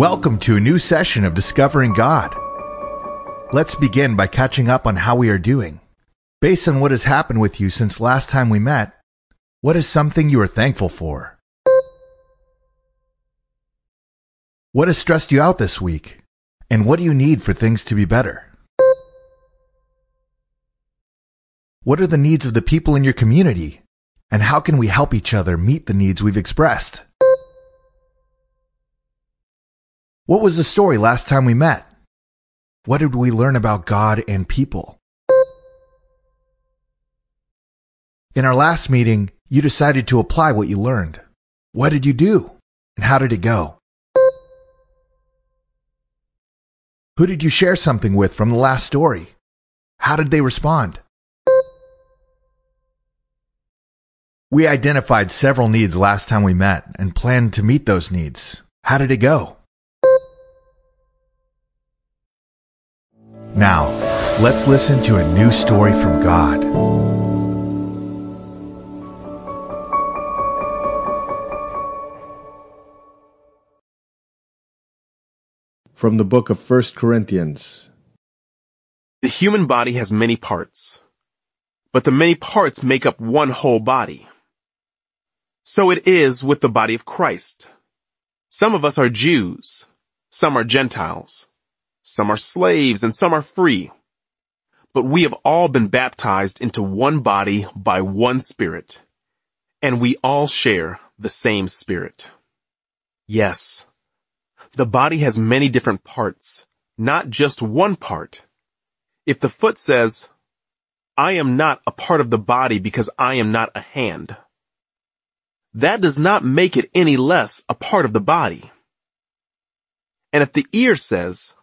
Welcome to a new session of Discovering God. Let's begin by catching up on how we are doing. Based on what has happened with you since last time we met, what is something you are thankful for? What has stressed you out this week? And what do you need for things to be better? What are the needs of the people in your community? And how can we help each other meet the needs we've expressed? What was the story last time we met? What did we learn about God and people? In our last meeting, you decided to apply what you learned. What did you do? And how did it go? Who did you share something with from the last story? How did they respond? We identified several needs last time we met and planned to meet those needs. How did it go? Now, let's listen to a new story from God. From the book of 1 Corinthians. The human body has many parts, but the many parts make up one whole body. So it is with the body of Christ. Some of us are Jews, some are Gentiles. Some are slaves and some are free. But we have all been baptized into one body by one Spirit, and we all share the same Spirit. Yes, the body has many different parts, not just one part. If the foot says, "I am not a part of the body because I am not a hand," that does not make it any less a part of the body. And if the ear says,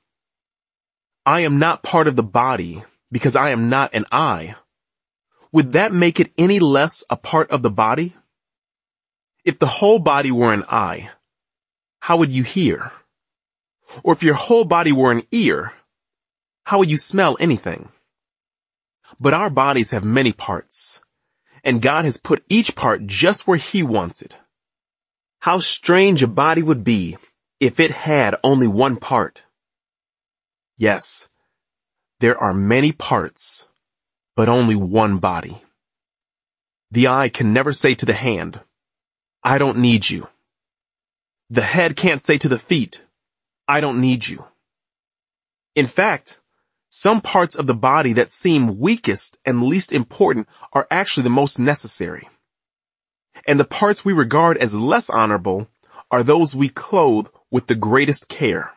"I am not part of the body because I am not an eye," would that make it any less a part of the body? If the whole body were an eye, how would you hear? Or if your whole body were an ear, how would you smell anything? But our bodies have many parts, and God has put each part just where He wants it. How strange a body would be if it had only one part. Yes, there are many parts, but only one body. The eye can never say to the hand, "I don't need you." The head can't say to the feet, "I don't need you." In fact, some parts of the body that seem weakest and least important are actually the most necessary. And the parts we regard as less honorable are those we clothe with the greatest care.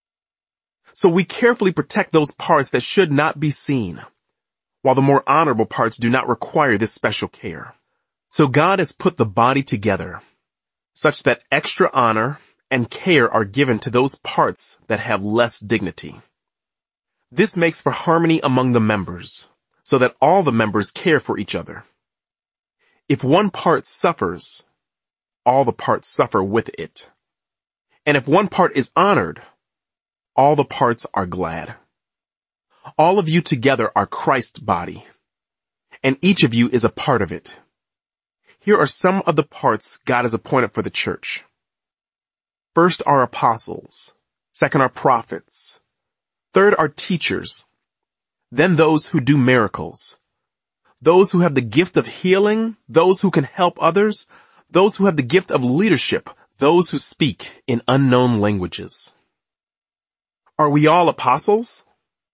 So we carefully protect those parts that should not be seen, while the more honorable parts do not require this special care. So God has put the body together, such that extra honor and care are given to those parts that have less dignity. This makes for harmony among the members, so that all the members care for each other. If one part suffers, all the parts suffer with it. And if one part is honored, all the parts are glad. All of you together are Christ's body, and each of you is a part of it. Here are some of the parts God has appointed for the church. First are apostles. Second are prophets. Third are teachers. Then those who do miracles. Those who have the gift of healing. Those who can help others. Those who have the gift of leadership. Those who speak in unknown languages. Are we all apostles?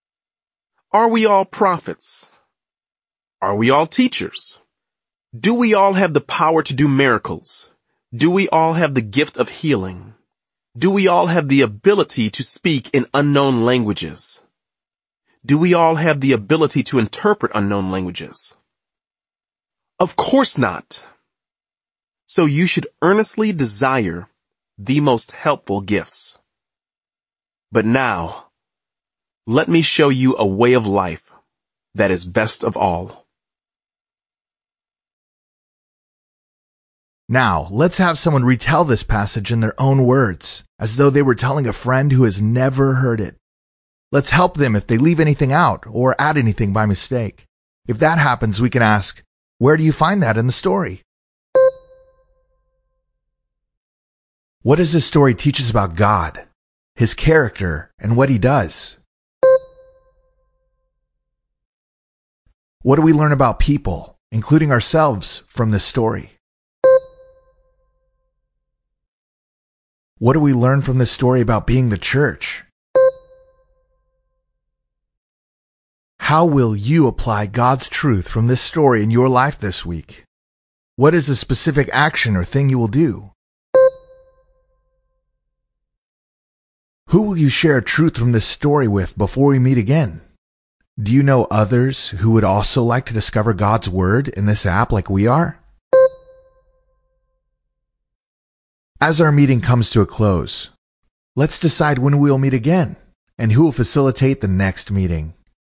Are we all prophets? Are we all teachers? Do we all have the power to do miracles? Do we all have the gift of healing? Do we all have the ability to speak in unknown languages? Do we all have the ability to interpret unknown languages? Of course not. So you should earnestly desire the most helpful gifts. But now, let me show you a way of life that is best of all. Now, let's have someone retell this passage in their own words, as though they were telling a friend who has never heard it. Let's help them if they leave anything out or add anything by mistake. If that happens, we can ask, where do you find that in the story? What does this story teach us about God? his character, and what he does. What do we learn about people, including ourselves, from this story? What do we learn from this story about being the church? How will you apply God's truth from this story in your life this week? What is a specific action or thing you will do? Who will you share truth from this story with before we meet again? Do you know others who would also like to discover God's Word in this app like we are? As our meeting comes to a close, let's decide when we will meet again and who will facilitate the next meeting.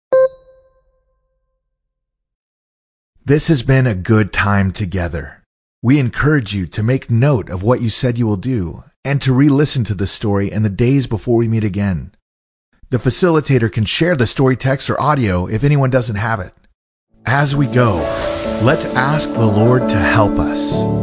This has been a good time together. We encourage you to make note of what you said you will do and to re-listen to the story in the days before we meet again. The facilitator can share the story text or audio if anyone doesn't have it. As we go, let's ask the Lord to help us.